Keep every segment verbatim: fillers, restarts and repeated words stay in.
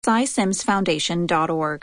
cy sims foundation dot org.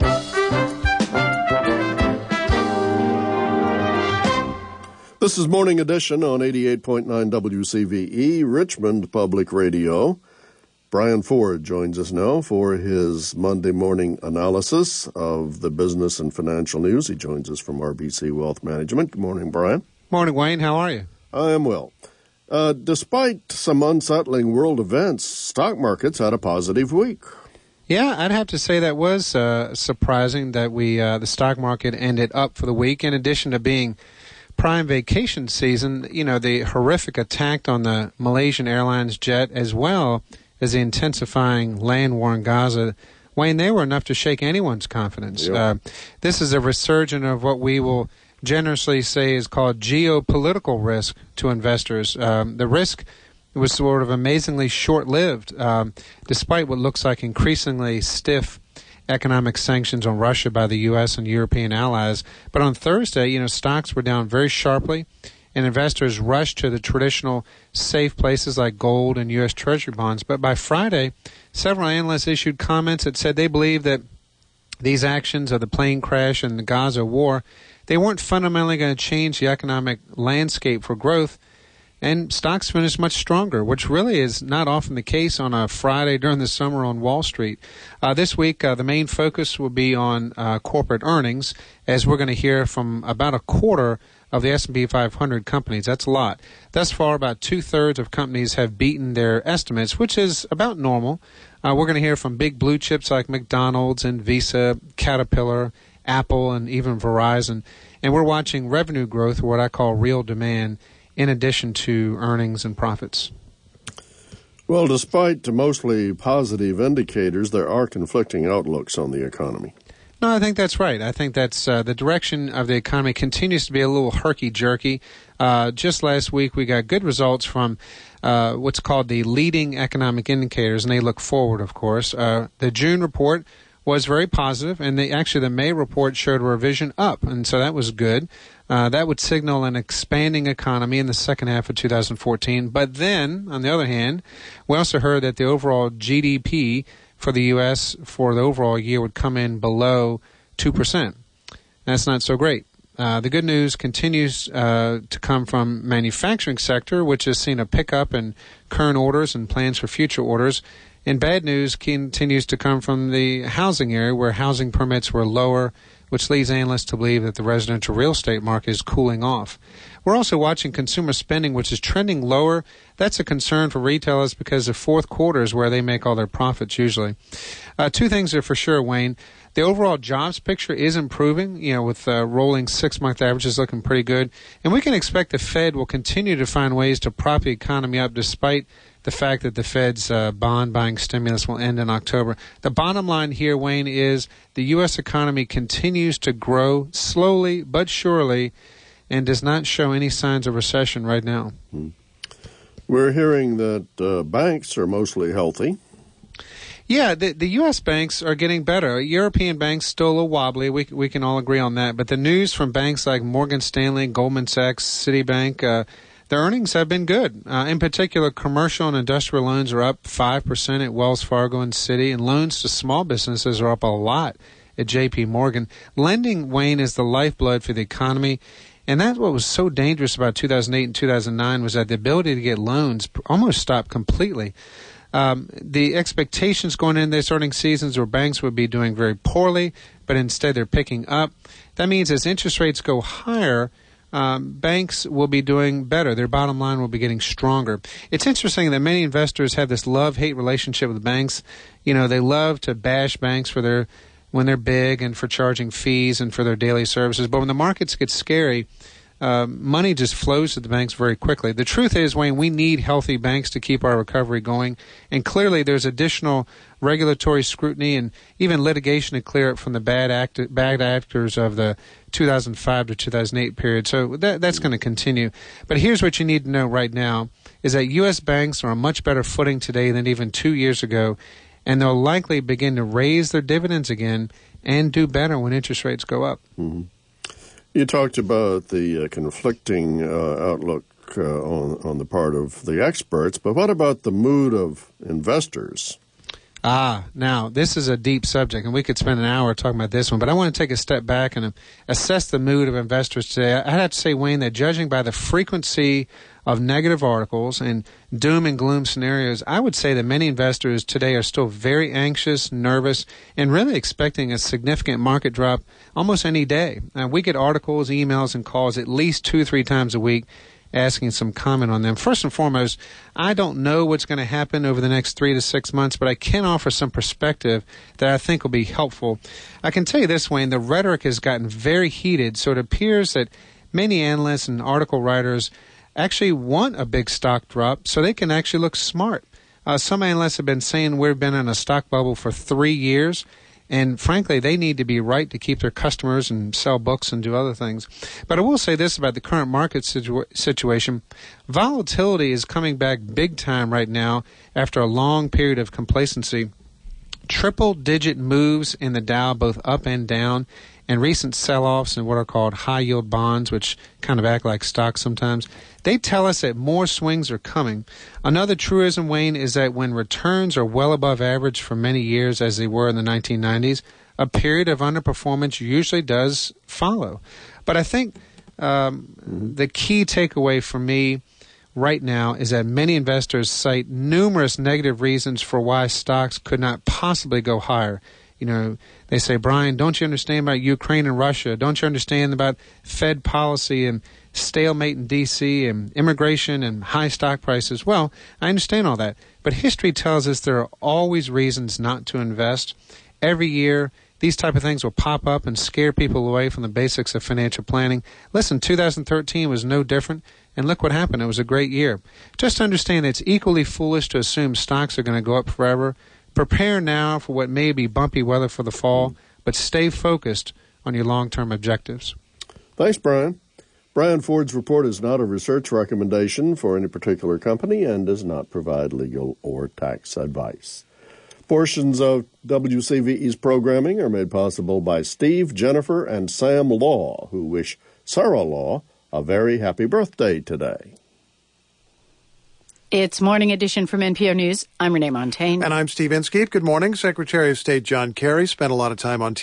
This is Morning Edition on eighty-eight point nine W C V E, Richmond Public Radio. Brian Ford joins us now for his Monday morning analysis of the business and financial news. He joins us from R B C Wealth Management. Good morning, Brian. Morning, Wayne. How are you? I am well. Uh, despite some unsettling world events, stock markets had a positive week. Yeah, I'd have to say that was uh, surprising that we uh, the stock market ended up for the week. In addition to being prime vacation season, you know, the horrific attack on the Malaysian Airlines jet, as well as the intensifying land war in Gaza, Wayne, they were enough to shake anyone's confidence. Yep. Uh, this is a resurgence of what we will generously say is called geopolitical risk to investors. Um, the risk was sort of amazingly short-lived, um, despite what looks like increasingly stiff economic sanctions on Russia by the U S and European allies. But on Thursday, you know, stocks were down very sharply, and investors rushed to the traditional safe places like gold and U S Treasury bonds. But by Friday, several analysts issued comments that said they believe that these actions of the plane crash and the Gaza war, they weren't fundamentally going to change the economic landscape for growth, and stocks finished much stronger, which really is not often the case on a Friday during the summer on Wall Street. Uh, this week, uh, the main focus will be on uh, corporate earnings, as we're going to hear from about a quarter of the S and P five hundred companies. That's a lot. Thus far, about two-thirds of companies have beaten their estimates, which is about normal. Uh, we're going to hear from big blue chips like McDonald's and Visa, Caterpillar, Apple, and even Verizon. And we're watching revenue growth, or what I call real demand, in addition to earnings and profits. Well, despite mostly positive indicators, there are conflicting outlooks on the economy. No, I think that's right. I think that's uh, the direction of the economy continues to be a little herky-jerky. Uh, just last week, we got good results from uh, what's called the leading economic indicators, and they look forward, of course. Uh, the June report was very positive, and the, actually the May report showed a revision up, and so that was good. Uh, that would signal an expanding economy in the second half of two thousand fourteen. But then, on the other hand, we also heard that the overall G D P for the U S for the overall year would come in below two percent. That's not so great. Uh, the good news continues uh, to come from manufacturing sector, which has seen a pickup in current orders and plans for future orders. And bad news continues to come from the housing area, where housing permits were lower, which leads analysts to believe that the residential real estate market is cooling off. We're also watching consumer spending, which is trending lower. That's a concern for retailers because the fourth quarter is where they make all their profits usually. Uh, two things are for sure, Wayne. The overall jobs picture is improving, you know, with uh, rolling six-month averages looking pretty good. And we can expect the Fed will continue to find ways to prop the economy up despite the fact that the Fed's uh, bond buying stimulus will end in October. The bottom line here, Wayne, is the U S economy continues to grow slowly but surely and does not show any signs of recession right now. Hmm. We're hearing that uh, banks are mostly healthy. Yeah, the, the U S banks are getting better. European banks still a little wobbly. We we can all agree on that. But the news from banks like Morgan Stanley, Goldman Sachs, Citibank, uh, their earnings have been good. Uh, in particular, commercial and industrial loans are up five percent at Wells Fargo and Citi, and loans to small businesses are up a lot at J P Morgan. Lending, Wayne, is the lifeblood for the economy. And that's what was so dangerous about two thousand eight and two thousand nine was that the ability to get loans almost stopped completely. Um, the expectations going into this earnings seasons were banks would be doing very poorly, but instead they're picking up. That means as interest rates go higher, um, banks will be doing better. Their bottom line will be getting stronger. It's interesting that many investors have this love-hate relationship with banks. You know, they love to bash banks for their when they're big and for charging fees and for their daily services. But when the markets get scary, uh, money just flows to the banks very quickly. The truth is, Wayne, we need healthy banks to keep our recovery going. And clearly there's additional regulatory scrutiny and even litigation to clear it from the bad, act- bad actors of the two thousand five to two thousand eight period. So that, that's going to continue. But here's what you need to know right now is that U S banks are on much better footing today than even two years ago. And they'll likely begin to raise their dividends again and do better when interest rates go up. Mm-hmm. You talked about the uh, conflicting uh, outlook uh, on, on the part of the experts, but what about the mood of investors? Ah, now, this is a deep subject, and we could spend an hour talking about this one, but I want to take a step back and assess the mood of investors today. I have to say, Wayne, that judging by the frequency of negative articles and doom and gloom scenarios, I would say that many investors today are still very anxious, nervous, and really expecting a significant market drop almost any day. Uh, we get articles, emails, and calls at least two or three times a week asking some comment on them. First and foremost, I don't know what's going to happen over the next three to six months, but I can offer some perspective that I think will be helpful. I can tell you this, Wayne, the rhetoric has gotten very heated, so it appears that many analysts and article writers actually want a big stock drop so they can actually look smart. Uh, some analysts have been saying we've been in a stock bubble for three years, and frankly, they need to be right to keep their customers and sell books and do other things. But I will say this about the current market situ- situation. Volatility is coming back big time right now after a long period of complacency. Triple-digit moves in the Dow, both up and down, and recent sell-offs in what are called high-yield bonds, which kind of act like stocks sometimes, they tell us that more swings are coming. Another truism, Wayne, is that when returns are well above average for many years, as they were in the nineteen nineties, a period of underperformance usually does follow. But I think um, the key takeaway for me right now is that many investors cite numerous negative reasons for why stocks could not possibly go higher. You know, they say, Brian, don't you understand about Ukraine and Russia? Don't you understand about Fed policy and stalemate in D C and immigration and high stock prices? Well, I understand all that. But history tells us there are always reasons not to invest. Every year, these type of things will pop up and scare people away from the basics of financial planning. Listen, two thousand thirteen was no different, and look what happened. It was a great year. Just understand that it's equally foolish to assume stocks are going to go up forever. Prepare now for what may be bumpy weather for the fall, but stay focused on your long-term objectives. Thanks, Brian. Brian Ford's report is not a research recommendation for any particular company and does not provide legal or tax advice. Portions of W C V E's programming are made possible by Steve, Jennifer, and Sam Law, who wish Sarah Law a very happy birthday today. It's Morning Edition from N P R News. I'm Renee Montaigne. And I'm Steve Inskeep. Good morning. Secretary of State John Kerry spent a lot of time on